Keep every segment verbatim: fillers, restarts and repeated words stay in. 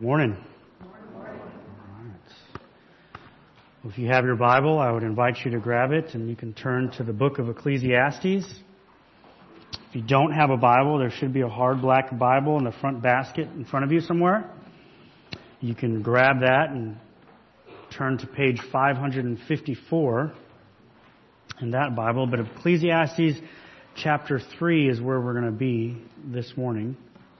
Morning. All right. Well, if you have your Bible, I would invite you to grab it, and you can turn to the book of Ecclesiastes. If you don't have a Bible, there should be a hard black Bible in the front basket in front of you somewhere. You can grab that and turn to page five fifty-four in that Bible. But Ecclesiastes chapter three is where we're going to be this morning.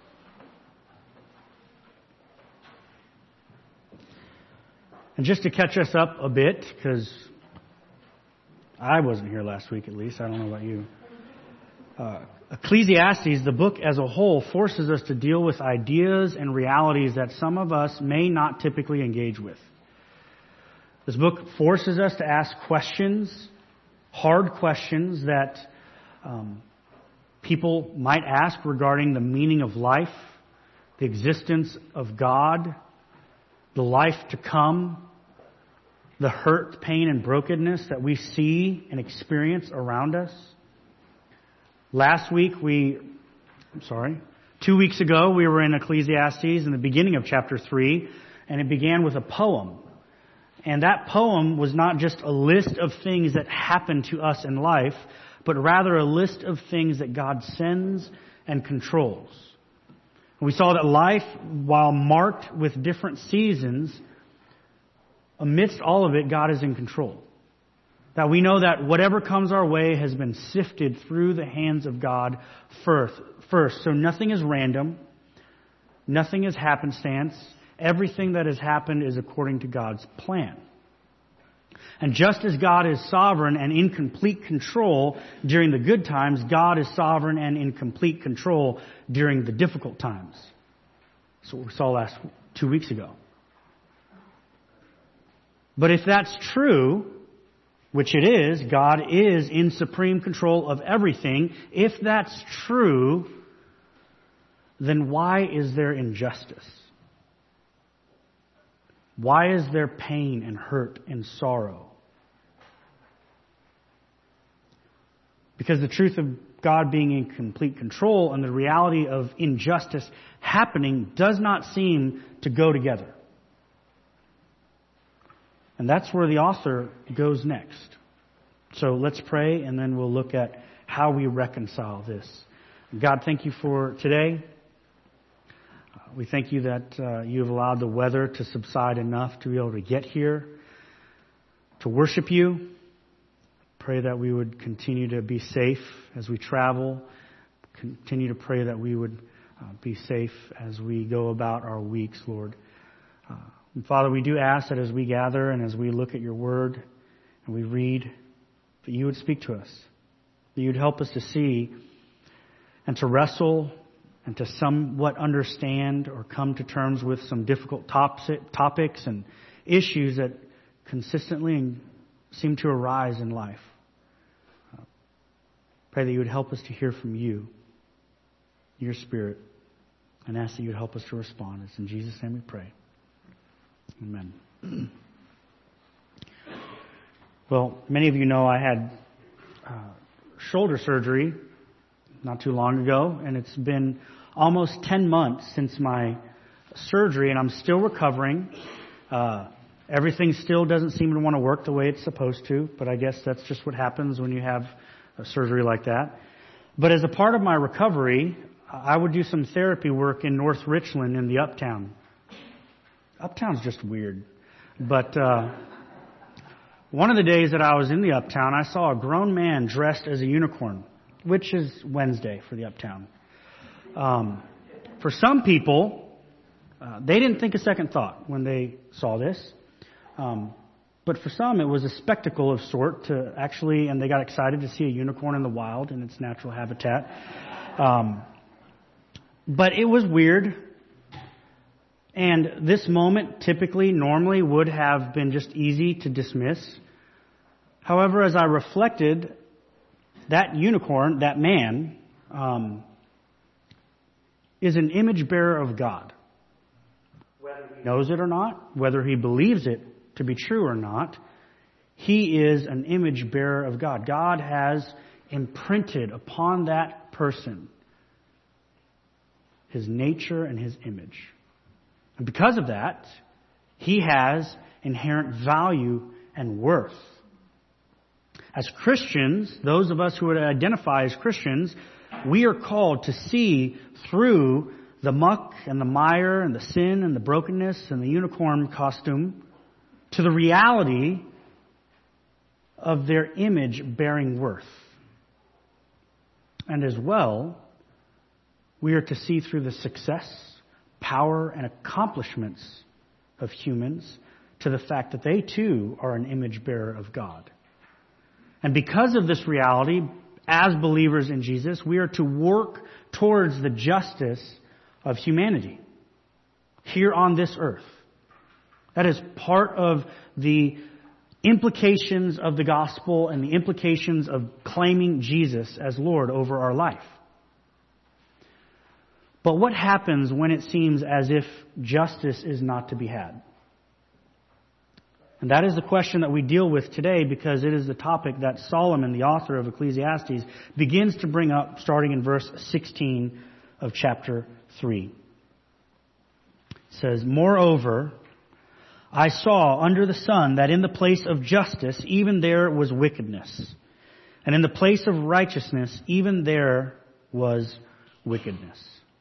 And just to catch us up a bit, because I wasn't here last week at least, I don't know about you. Uh, Ecclesiastes, the book as a whole, forces us to deal with ideas and realities that some of us may not typically engage with. This book forces us to ask questions, hard questions that um, people might ask regarding the meaning of life, the existence of God, the life to come, the hurt, pain, and brokenness that we see and experience around us. Last week we, I'm sorry, two weeks ago we were in Ecclesiastes in the beginning of chapter three, and it began with a poem. And that poem was not just a list of things that happen to us in life, but rather a list of things that God sends and controls. We saw that life, while marked with different seasons, amidst all of it, God is in control. That we know that whatever comes our way has been sifted through the hands of God first. First, so nothing is random. Nothing is happenstance. Everything that has happened is according to God's plan. And just as God is sovereign and in complete control during the good times, God is sovereign and in complete control during the difficult times. That's what we saw last two weeks ago. But if that's true, which it is, God is in supreme control of everything. If that's true, then why is there injustice? Why is there pain and hurt and sorrow? Because the truth of God being in complete control and the reality of injustice happening does not seem to go together. And that's where the author goes next. So let's pray, and then we'll look at how we reconcile this. God, thank you for today. We thank you that uh, you have allowed the weather to subside enough to be able to get here, to worship you. Pray that we would continue to be safe as we travel. Continue to pray that we would uh, be safe as we go about our weeks, Lord. Uh, and Father, we do ask that as we gather and as we look at your word and we read, that you would speak to us. That you would help us to see and to wrestle and to somewhat understand or come to terms with some difficult topics and issues that consistently seem to arise in life. Pray that you would help us to hear from you, your Spirit, and ask that you would help us to respond. It's in Jesus' name we pray. Amen. Well, many of you know I had uh, shoulder surgery not too long ago, and it's been almost ten months since my surgery, and I'm still recovering. Uh, everything still doesn't seem to want to work the way it's supposed to, but I guess that's just what happens when you have a surgery like that. But as a part of my recovery, I would do some therapy work in North Richland in the Uptown. Uptown's just weird. But uh, one of the days that I was in the Uptown, I saw a grown man dressed as a unicorn, which is Wednesday for the Uptown. Um, for some people, uh, they didn't think a second thought when they saw this. Um, but for some, it was a spectacle of sort to actually, and they got excited to see a unicorn in the wild in its natural habitat. Um, but it was weird. And this moment typically, normally would have been just easy to dismiss. However, as I reflected, that unicorn, that man, um, is an image bearer of God. Whether he knows it or not, whether he believes it to be true or not, he is an image bearer of God. God has imprinted upon that person his nature and his image. And because of that, he has inherent value and worth. As Christians, those of us who would identify as Christians, we are called to see through the muck and the mire and the sin and the brokenness and the unicorn costume to the reality of their image bearing worth. And as well, we are to see through the success, power, and accomplishments of humans to the fact that they too are an image bearer of God. And because of this reality, as believers in Jesus, we are to work towards the justice of humanity here on this earth. That is part of the implications of the gospel and the implications of claiming Jesus as Lord over our life. But what happens when it seems as if justice is not to be had? And that is the question that we deal with today, because it is the topic that Solomon, the author of Ecclesiastes, begins to bring up starting in verse sixteen of chapter three. It says, "Moreover, I saw under the sun that in the place of justice, even there was wickedness. And in the place of righteousness, even there was wickedness."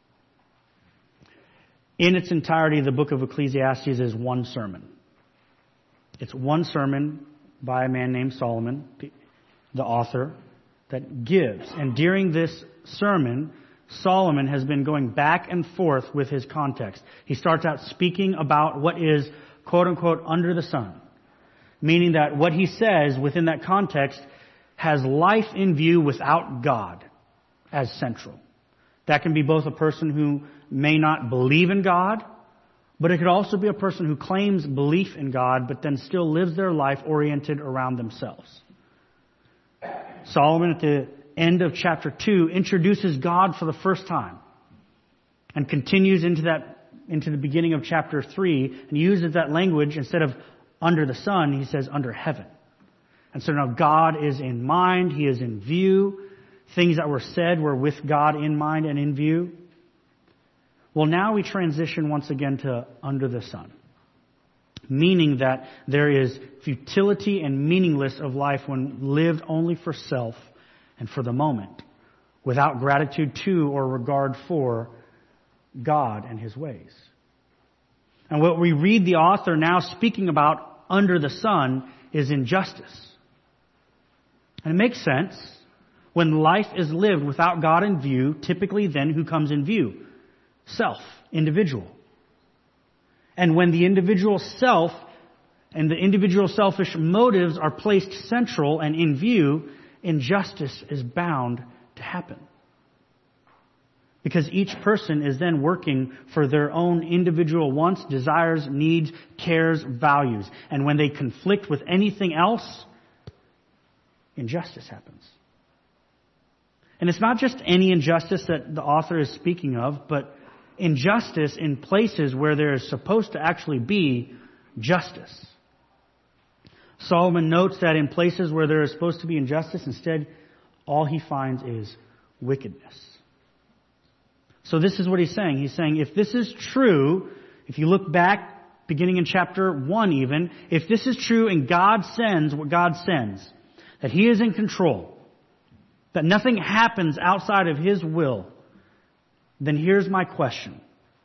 In its entirety, the book of Ecclesiastes is one sermon. It's one sermon by a man named Solomon, the author, that gives. And during this sermon, Solomon has been going back and forth with his context. He starts out speaking about what is, quote unquote, under the sun. Meaning that what he says within that context has life in view without God as central. That can be both a person who may not believe in God, but it could also be a person who claims belief in God, but then still lives their life oriented around themselves. Solomon, at the end of chapter two, introduces God for the first time and continues into that into the beginning of chapter three and uses that language. Instead of under the sun, he says under heaven. And so now God is in mind. He is in view. Things that were said were with God in mind and in view. Well, now we transition once again to under the sun, meaning that there is futility and meaningless of life when lived only for self and for the moment, without gratitude to or regard for God and His ways. And what we read the author now speaking about under the sun is injustice. And it makes sense. When life is lived without God in view, typically then who comes in view? Self, individual. And when the individual self and the individual selfish motives are placed central and in view, injustice is bound to happen. Because each person is then working for their own individual wants, desires, needs, cares, values. And when they conflict with anything else, injustice happens. And it's not just any injustice that the author is speaking of, but injustice in places where there is supposed to actually be justice. Solomon notes that in places where there is supposed to be injustice, instead, all he finds is wickedness. So this is what he's saying. He's saying, if this is true, if you look back, beginning in chapter one even, if this is true and God sends what God sends, that He is in control, that nothing happens outside of His will, then here's my question.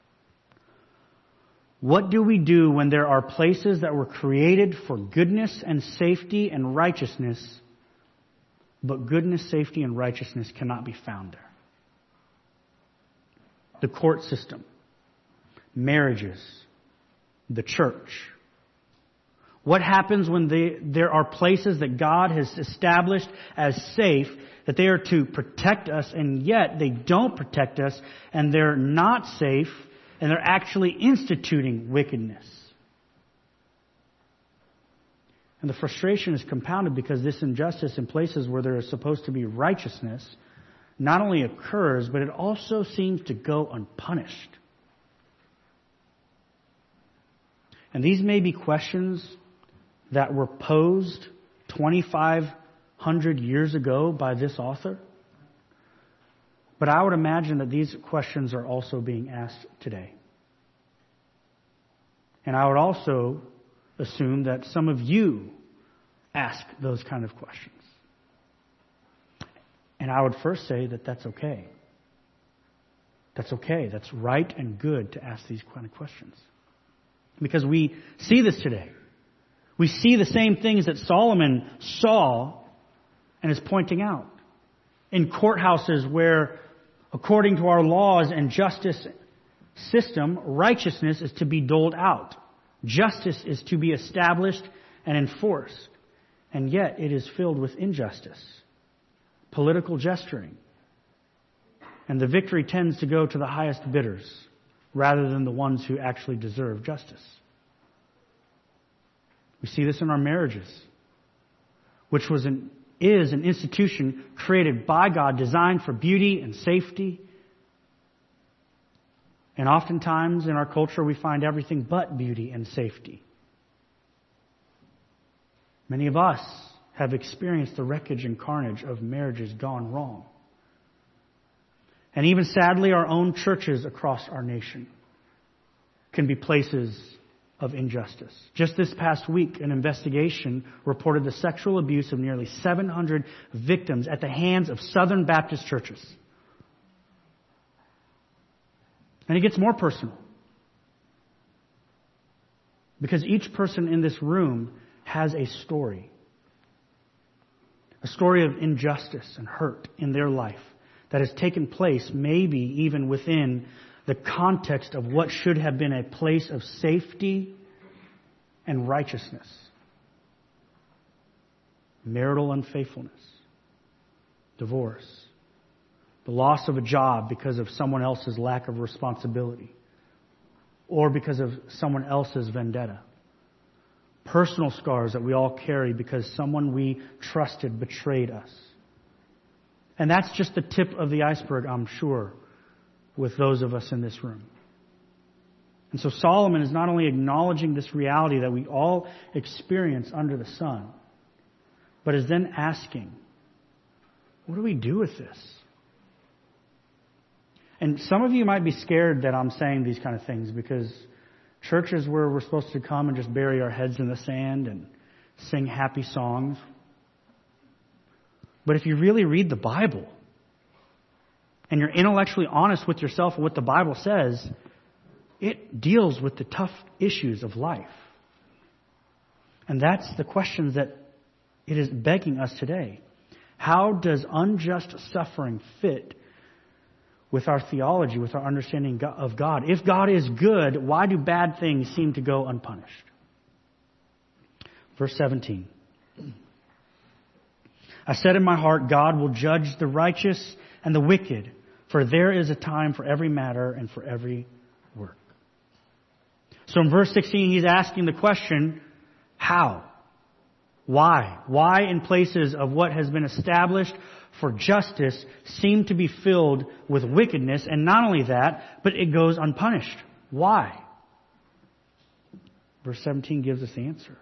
What do we do when there are places that were created for goodness and safety and righteousness, but goodness, safety, and righteousness cannot be found there? The court system, marriages, the church. What happens when they, there are places that God has established as safe, that they are to protect us, and yet they don't protect us, and they're not safe, and they're actually instituting wickedness? And the frustration is compounded because this injustice in places where there is supposed to be righteousness not only occurs, but it also seems to go unpunished. And these may be questions that were posed twenty-five hundred years ago by this author. But I would imagine that these questions are also being asked today. And I would also assume that some of you ask those kind of questions. And I would first say that that's okay. That's okay. That's right and good to ask these kind of questions. Because we see this today. We see the same things that Solomon saw and is pointing out. In courthouses where, according to our laws and justice system, righteousness is to be doled out. Justice is to be established and enforced. And yet it is filled with injustice, political gesturing. And the victory tends to go to the highest bidders rather than the ones who actually deserve justice. We see this in our marriages, which was an, is an institution created by God, designed for beauty and safety. And oftentimes in our culture we find everything but beauty and safety. Many of us have experienced the wreckage and carnage of marriages gone wrong. And even sadly, our own churches across our nation can be places of injustice. Just this past week, an investigation reported the sexual abuse of nearly seven hundred victims at the hands of Southern Baptist churches. And it gets more personal. Because each person in this room has a story. A story of injustice and hurt in their life that has taken place, maybe even within the context of what should have been a place of safety and righteousness. Marital unfaithfulness, divorce, the loss of a job because of someone else's lack of responsibility, or because of someone else's vendetta. Personal scars that we all carry because someone we trusted betrayed us. And that's just the tip of the iceberg, I'm sure, with those of us in this room. And so Solomon is not only acknowledging this reality that we all experience under the sun, but is then asking, what do we do with this? And some of you might be scared that I'm saying these kind of things because churches where we're supposed to come and just bury our heads in the sand and sing happy songs. But if you really read the Bible and you're intellectually honest with yourself and what the Bible says, it deals with the tough issues of life. And that's the questions that it is begging us today. How does unjust suffering fit with our theology, with our understanding of God? If God is good, why do bad things seem to go unpunished? Verse seventeen. I said in my heart, God will judge the righteous and the wicked, for there is a time for every matter and for every work. So in verse sixteen, he's asking the question, how? Why? Why in places of what has been established for justice seem to be filled with wickedness? And not only that, but it goes unpunished. Why? Verse seventeen gives us the answer.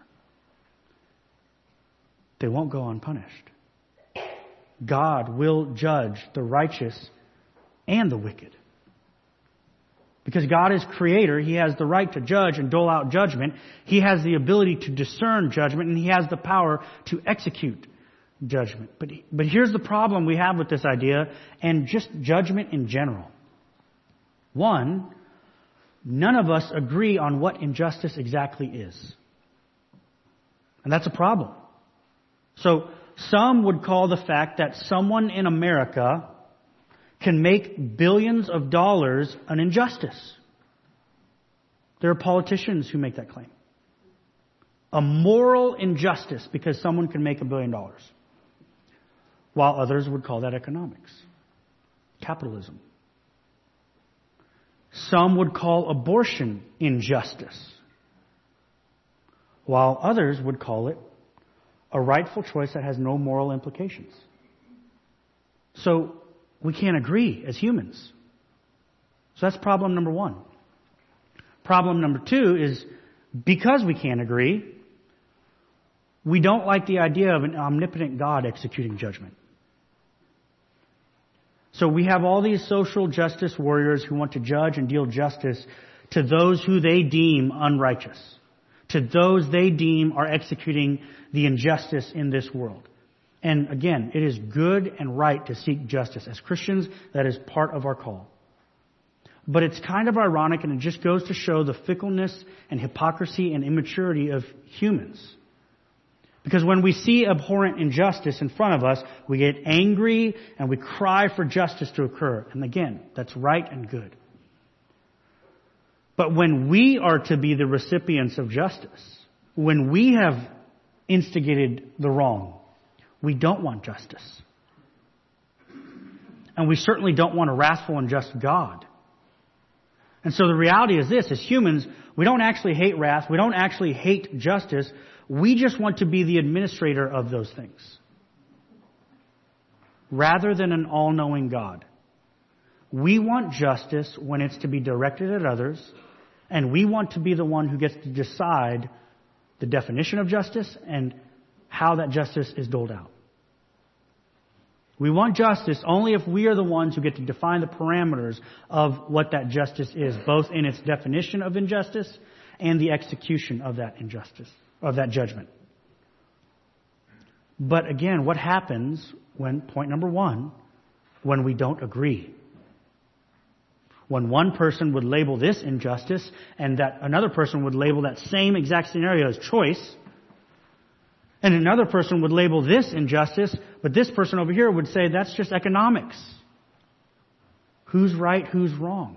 They won't go unpunished. God will judge the righteous and the wicked. Because God is creator, He has the right to judge and dole out judgment. He has the ability to discern judgment, and He has the power to execute judgment. But, but here's the problem we have with this idea, and just judgment in general. One, none of us agree on what injustice exactly is. And that's a problem. So, some would call the fact that someone in America can make billions of dollars an injustice. There are politicians who make that claim. A moral injustice because someone can make a billion dollars. While others would call that economics, capitalism. Some would call abortion injustice, while others would call it a rightful choice that has no moral implications. So we can't agree as humans. So that's problem number one. Problem number two is because we can't agree, we don't like the idea of an omnipotent God executing judgment. So we have all these social justice warriors who want to judge and deal justice to those who they deem unrighteous, to those they deem are executing the injustice in this world. And again, it is good and right to seek justice. As Christians, that is part of our call. But it's kind of ironic, and it just goes to show the fickleness and hypocrisy and immaturity of humans. Because when we see abhorrent injustice in front of us, we get angry and we cry for justice to occur. And again, that's right and good. But when we are to be the recipients of justice, when we have instigated the wrong, we don't want justice. And we certainly don't want a wrathful and just God. And so the reality is this: as humans, we don't actually hate wrath. We don't actually hate justice. We just want to be the administrator of those things, rather than an all-knowing God. We want justice when it's to be directed at others, and we want to be the one who gets to decide the definition of justice and how that justice is doled out. We want justice only if we are the ones who get to define the parameters of what that justice is, both in its definition of injustice and the execution of that injustice, of that judgment. But again, what happens when, point number one, when we don't agree? When one person would label this injustice and that another person would label that same exact scenario as choice, and another person would label this injustice, but this person over here would say that's just economics. Who's right, who's wrong?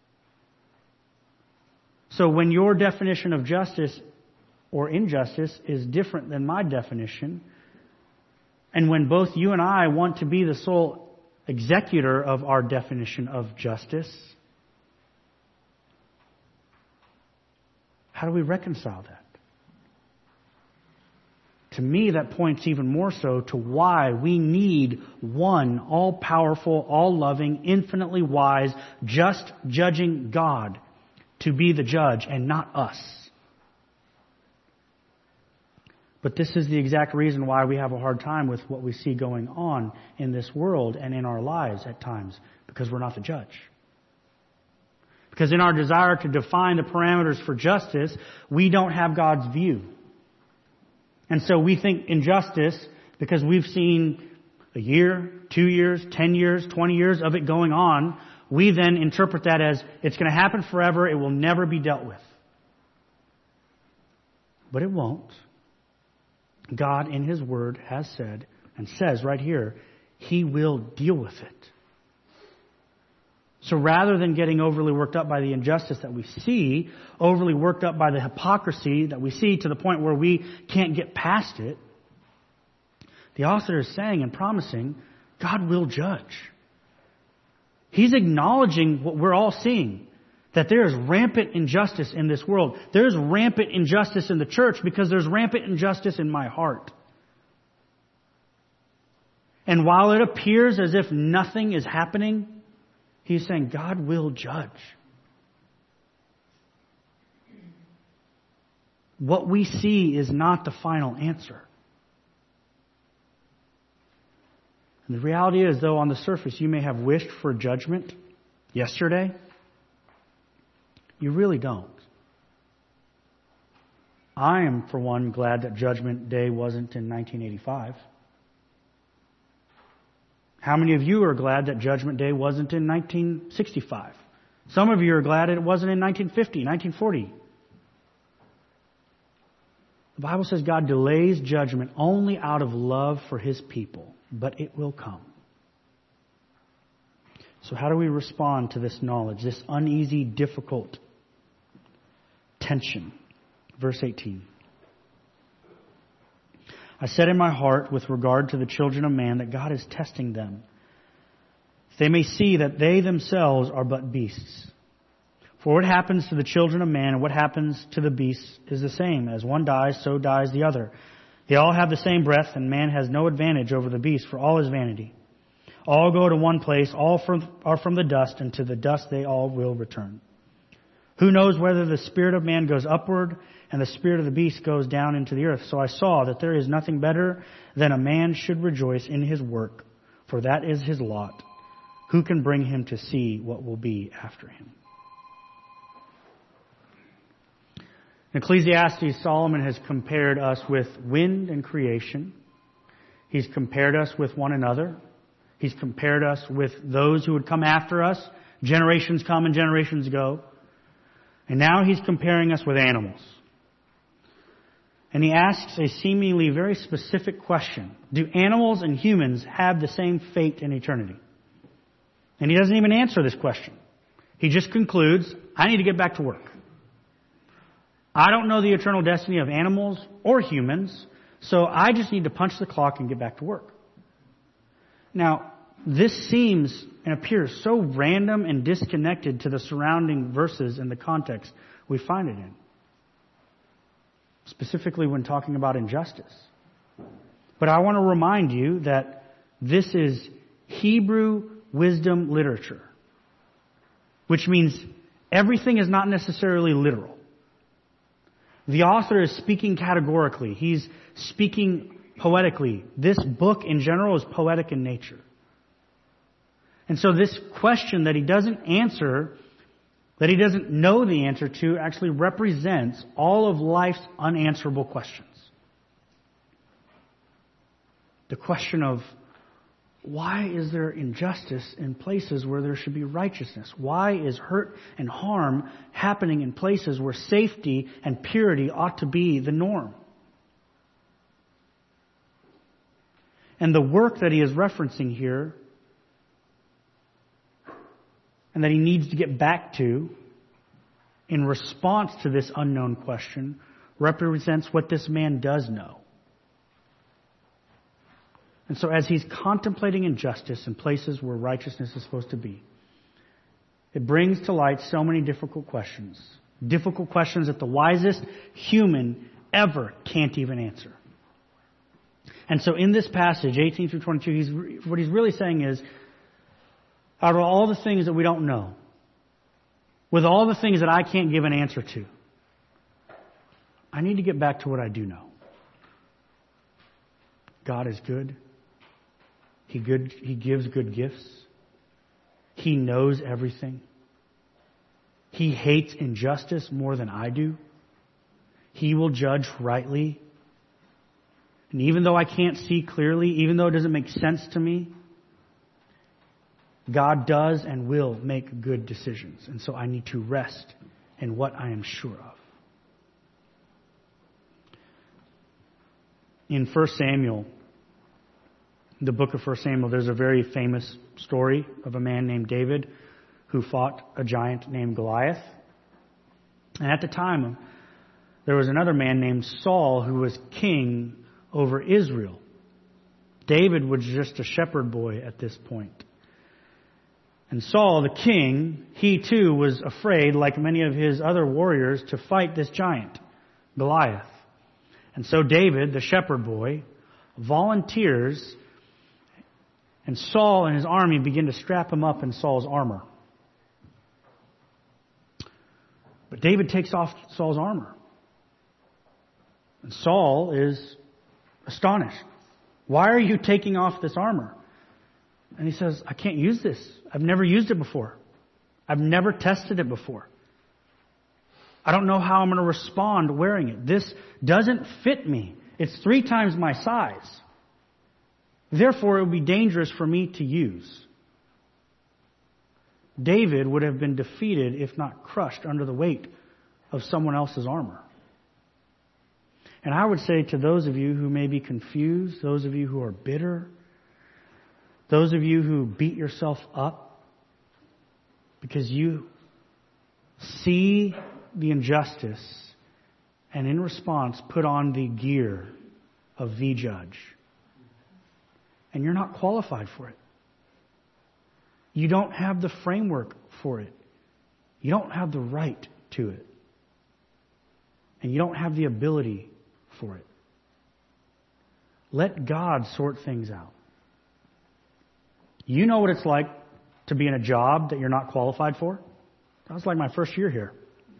So when your definition of justice or injustice is different than my definition, and when both you and I want to be the sole executor of our definition of justice, how do we reconcile that? To me, that points even more so to why we need one all-powerful, all-loving, infinitely wise, just judging God to be the judge and not us. But this is the exact reason why we have a hard time with what we see going on in this world and in our lives at times, because we're not the judge. Because in our desire to define the parameters for justice, we don't have God's view. And so we think injustice, because we've seen a year, two years, ten years, twenty years of it going on, we then interpret that as it's going to happen forever, it will never be dealt with. But it won't. God in His Word has said, and says right here, He will deal with it. So rather than getting overly worked up by the injustice that we see, overly worked up by the hypocrisy that we see to the point where we can't get past it, the author is saying and promising, God will judge. He's acknowledging what we're all seeing, that there is rampant injustice in this world. There's rampant injustice in the church because there's rampant injustice in my heart. And while it appears as if nothing is happening, He's saying God will judge. What we see is not the final answer. And the reality is, though, on the surface, you may have wished for judgment yesterday. You really don't. I am, for one, glad that Judgment Day wasn't in nineteen eighty-five. How many of you are glad that Judgment Day wasn't in nineteen sixty-five? Some of you are glad it wasn't in nineteen fifty, nineteen forty. The Bible says God delays judgment only out of love for His people, but it will come. So how do we respond to this knowledge, this uneasy, difficult tension? Verse eighteen. I said in my heart with regard to the children of man that God is testing them. They may see that they themselves are but beasts. For what happens to the children of man and what happens to the beasts is the same. As one dies, so dies the other. They all have the same breath, and man has no advantage over the beast, for all is vanity. All go to one place, all from, are from the dust, and to the dust they all will return. Who knows whether the spirit of man goes upward and the spirit of the beast goes down into the earth? So I saw that there is nothing better than a man should rejoice in his work, for that is his lot. Who can bring him to see what will be after him? In Ecclesiastes, Solomon has compared us with wind and creation. He's compared us with one another. He's compared us with those who would come after us. Generations come and generations go. And now he's comparing us with animals. And he asks a seemingly very specific question. Do animals and humans have the same fate in eternity? And he doesn't even answer this question. He just concludes, I need to get back to work. I don't know the eternal destiny of animals or humans, so I just need to punch the clock and get back to work. Now, this seems and appears so random and disconnected to the surrounding verses and the context we find it in. Specifically when talking about injustice. But I want to remind you that this is Hebrew wisdom literature, which means everything is not necessarily literal. The author is speaking categorically. He's speaking poetically. This book in general is poetic in nature. And so this question that he doesn't answer, that he doesn't know the answer to, actually represents all of life's unanswerable questions. The question of, why is there injustice in places where there should be righteousness? Why is hurt and harm happening in places where safety and purity ought to be the norm? And the work that he is referencing here, and that he needs to get back to in response to this unknown question, represents what this man does know. And so as he's contemplating injustice in places where righteousness is supposed to be, it brings to light so many difficult questions. Difficult questions that the wisest human ever can't even answer. And so in this passage, eighteen through twenty-two, he's, what he's really saying is, out of all the things that we don't know, with all the things that I can't give an answer to, I need to get back to what I do know. God is good. He good. He gives good gifts. He knows everything. He hates injustice more than I do. He will judge rightly. And even though I can't see clearly, even though it doesn't make sense to me, God does and will make good decisions. And so I need to rest in what I am sure of. In First Samuel, the book of First Samuel, there's a very famous story of a man named David who fought a giant named Goliath. And at the time, there was another man named Saul who was king over Israel. David was just a shepherd boy at this point. And Saul, the king, he too was afraid, like many of his other warriors, to fight this giant, Goliath. And so David, the shepherd boy, volunteers, and Saul and his army begin to strap him up in Saul's armor. But David takes off Saul's armor. And Saul is astonished. Why are you taking off this armor? And he says, I can't use this. I've never used it before. I've never tested it before. I don't know how I'm going to respond wearing it. This doesn't fit me. It's three times my size. Therefore, it would be dangerous for me to use. David would have been defeated, if not crushed, under the weight of someone else's armor. And I would say to those of you who may be confused, those of you who are bitter, those of you who beat yourself up because you see the injustice and in response put on the gear of the judge. And you're not qualified for it. You don't have the framework for it. You don't have the right to it. And you don't have the ability for it. Let God sort things out. You know what it's like to be in a job that you're not qualified for? That was like my first year here.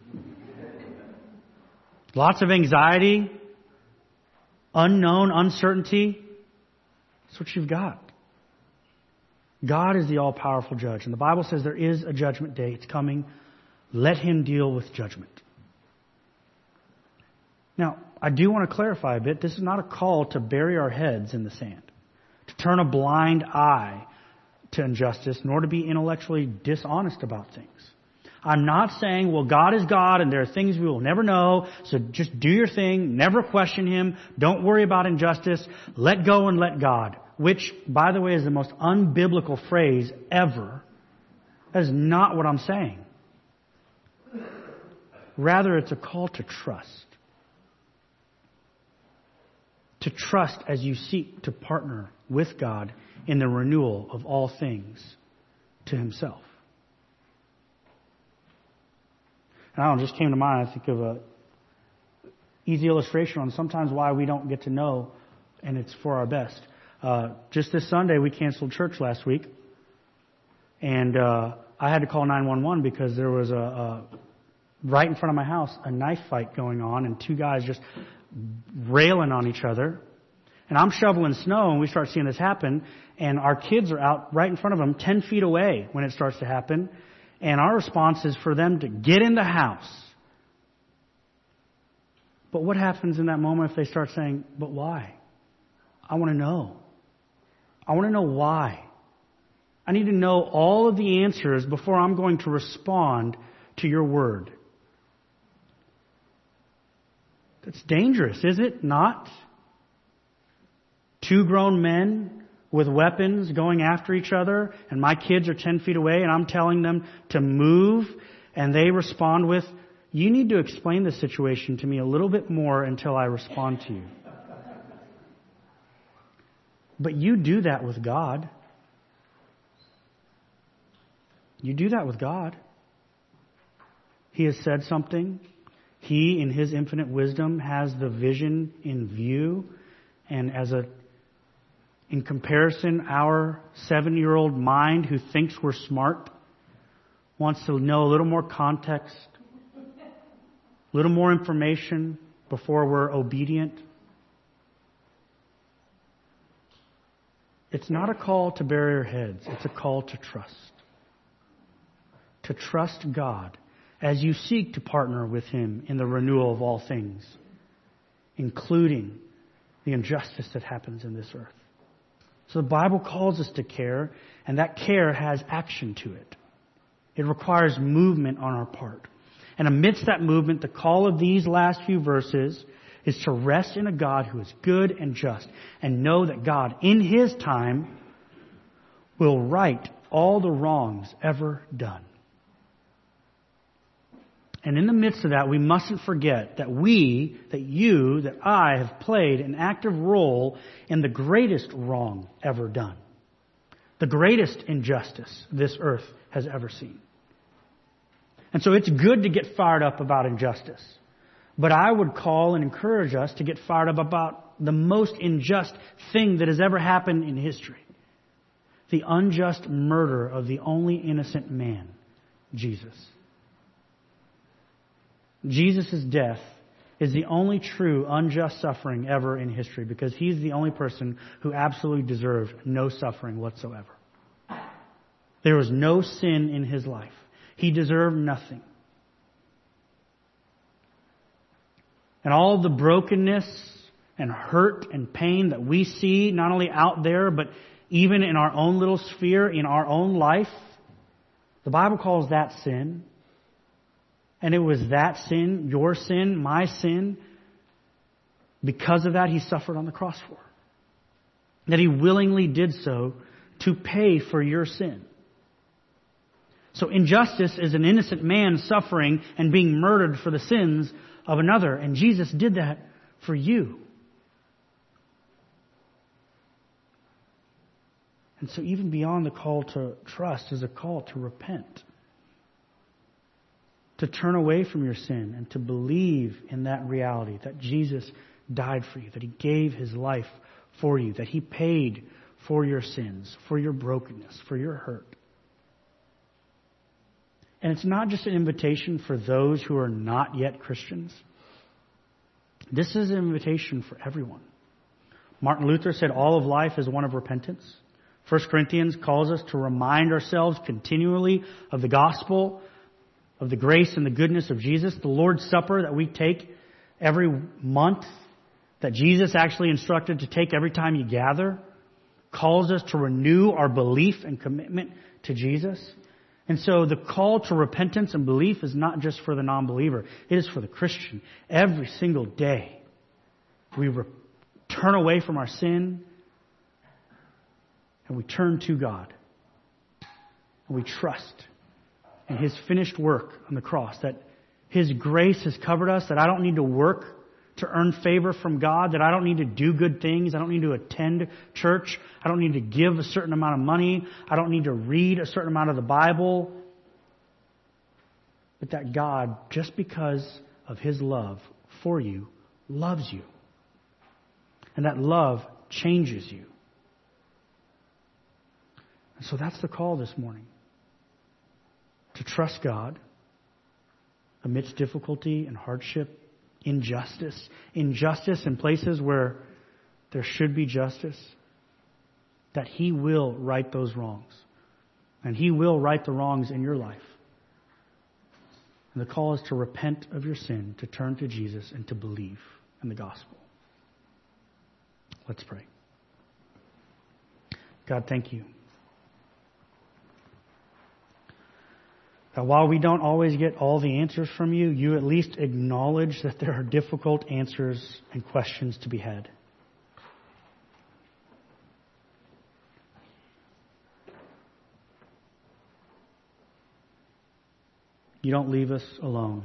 Lots of anxiety, unknown, uncertainty. That's what you've got. God is the all-powerful judge. And the Bible says there is a judgment day. It's coming. Let Him deal with judgment. Now, I do want to clarify a bit. This is not a call to bury our heads in the sand, to turn a blind eye to injustice, nor to be intellectually dishonest about things. I'm not saying, well, God is God and there are things we will never know, so just do your thing, never question Him, don't worry about injustice, let go and let God, which, by the way, is the most unbiblical phrase ever. That is not what I'm saying. Rather, it's a call to trust. To trust as you seek to partner with God in the renewal of all things to Himself. And I don't know, just came to mind, I think of a easy illustration on sometimes why we don't get to know, and it's for our best. Uh, just this Sunday, we canceled church last week, and uh, I had to call nine one one because there was a, a right in front of my house a knife fight going on, and two guys just railing on each other. And I'm shoveling snow, and we start seeing this happen, and our kids are out right in front of them, ten feet away when it starts to happen. And our response is for them to get in the house. But what happens in that moment if they start saying, but why? I want to know. I want to know why. I need to know all of the answers before I'm going to respond to your word. That's dangerous, is it not? Two grown men with weapons going after each other, and my kids are ten feet away, and I'm telling them to move, and they respond with, you need to explain the situation to me a little bit more until I respond to you. But you do that with God. You do that with God. He has said something. He, in His infinite wisdom, has the vision in view, and as a In comparison, our seven-year-old mind who thinks we're smart wants to know a little more context, a little more information before we're obedient. It's not a call to bury our heads. It's a call to trust. To trust God as you seek to partner with Him in the renewal of all things, including the injustice that happens in this earth. So the Bible calls us to care, and that care has action to it. It requires movement on our part. And amidst that movement, the call of these last few verses is to rest in a God who is good and just, and know that God, in His time, will right all the wrongs ever done. And in the midst of that, we mustn't forget that we, that you, that I have played an active role in the greatest wrong ever done. The greatest injustice this earth has ever seen. And so it's good to get fired up about injustice. But I would call and encourage us to get fired up about the most unjust thing that has ever happened in history. The unjust murder of the only innocent man, Jesus. Jesus' death is the only true unjust suffering ever in history because He's the only person who absolutely deserved no suffering whatsoever. There was no sin in His life. He deserved nothing. And all the brokenness and hurt and pain that we see, not only out there, but even in our own little sphere, in our own life, the Bible calls that sin. And it was that sin, your sin, my sin, because of that He suffered on the cross for. That He willingly did so to pay for your sin. So injustice is an innocent man suffering and being murdered for the sins of another. And Jesus did that for you. And so even beyond the call to trust is a call to repent. To turn away from your sin and to believe in that reality that Jesus died for you, that He gave His life for you, that He paid for your sins, for your brokenness, for your hurt. And it's not just an invitation for those who are not yet Christians. This is an invitation for everyone. Martin Luther said all of life is one of repentance. First Corinthians calls us to remind ourselves continually of the gospel, of the grace and the goodness of Jesus. The Lord's Supper that we take every month that Jesus actually instructed to take every time you gather, calls us to renew our belief and commitment to Jesus. And so the call to repentance and belief is not just for the non-believer. It is for the Christian. Every single day, we re- turn away from our sin and we turn to God. And we trust in His finished work on the cross, that His grace has covered us, that I don't need to work to earn favor from God, that I don't need to do good things, I don't need to attend church, I don't need to give a certain amount of money, I don't need to read a certain amount of the Bible, but that God, just because of His love for you, loves you. And that love changes you. And so that's the call this morning. To trust God amidst difficulty and hardship, injustice, injustice in places where there should be justice, that He will right those wrongs. And He will right the wrongs in your life. And the call is to repent of your sin, to turn to Jesus, and to believe in the gospel. Let's pray. God, thank you. That while we don't always get all the answers from you, you at least acknowledge that there are difficult answers and questions to be had. You don't leave us alone.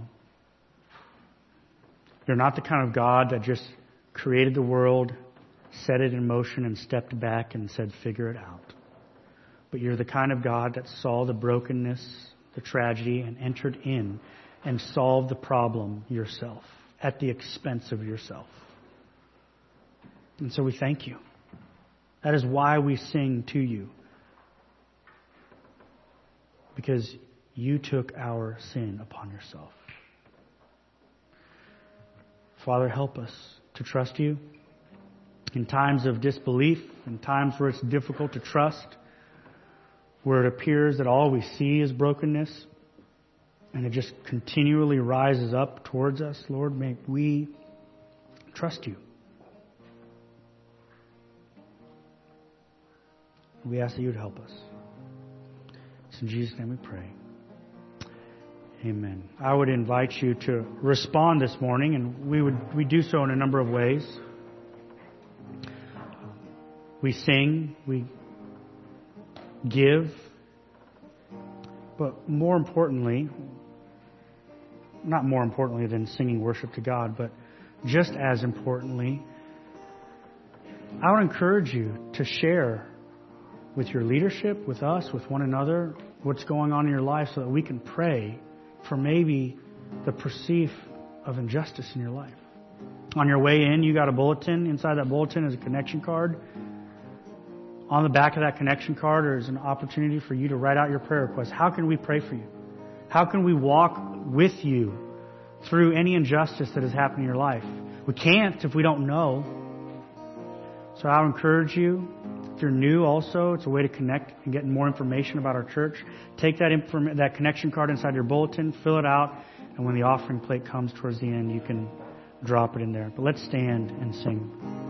You're not the kind of God that just created the world, set it in motion, and stepped back and said, figure it out. But you're the kind of God that saw the brokenness, the tragedy, and entered in and solved the problem yourself at the expense of yourself. And so we thank you. That is why we sing to you. Because you took our sin upon yourself. Father, help us to trust you in times of disbelief, in times where it's difficult to trust, where it appears that all we see is brokenness, and it just continually rises up towards us. Lord, may we trust you. We ask that you would help us. It's in Jesus' name we pray. Amen. I would invite you to respond this morning, and we would we do so in a number of ways. We sing, we give, but more importantly, not more importantly than singing worship to God, but just as importantly, I would encourage you to share with your leadership, with us, with one another, what's going on in your life so that we can pray for maybe the perceived of injustice in your life. On your way in, you got a bulletin. Inside that bulletin is a connection card. On the back of that connection card, there's an opportunity for you to write out your prayer request. How can we pray for you? How can we walk with you through any injustice that has happened in your life? We can't if we don't know. So I'll encourage you. If you're new also, it's a way to connect and get more information about our church. Take that inform- that connection card inside your bulletin, fill it out, and when the offering plate comes towards the end, you can drop it in there. But let's stand and sing.